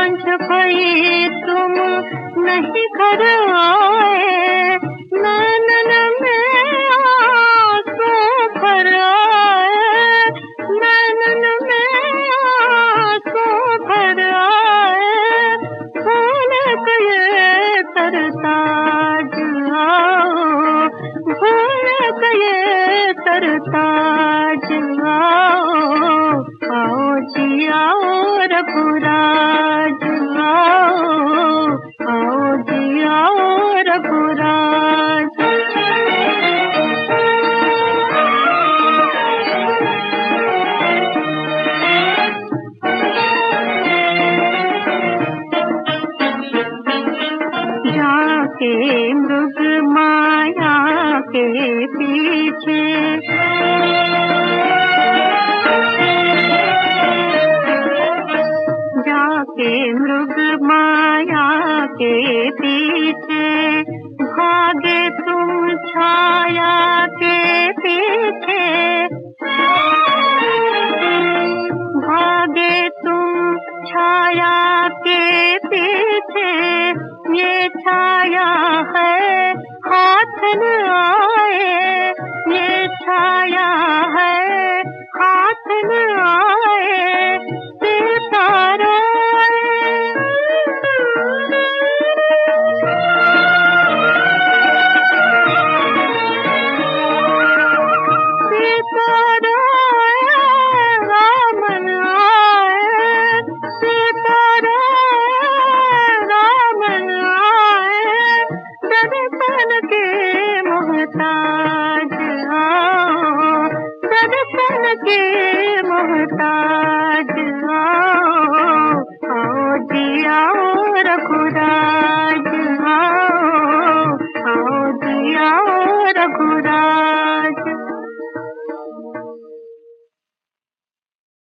सांझ भई तुम नहीं घर आए, नैनन में आंसू भर आए, नैनन में आंसू भर आए। भूल गए सरताज आओ, भूल गए सरताज आओ, आओ जी आओ रघुराज आओ, आओ जी आओ रघुराज। जाके मृग माया के पीछे, जाके मृग माया के पीछे, भागे तुम छाया के पीछे, भागे तुम छाया के पीछे। ये छाया है हाथ न आए, ये छाया है हाथ न आए। सितारों मोहताज आओ, दर्शन के मोहताज आओ।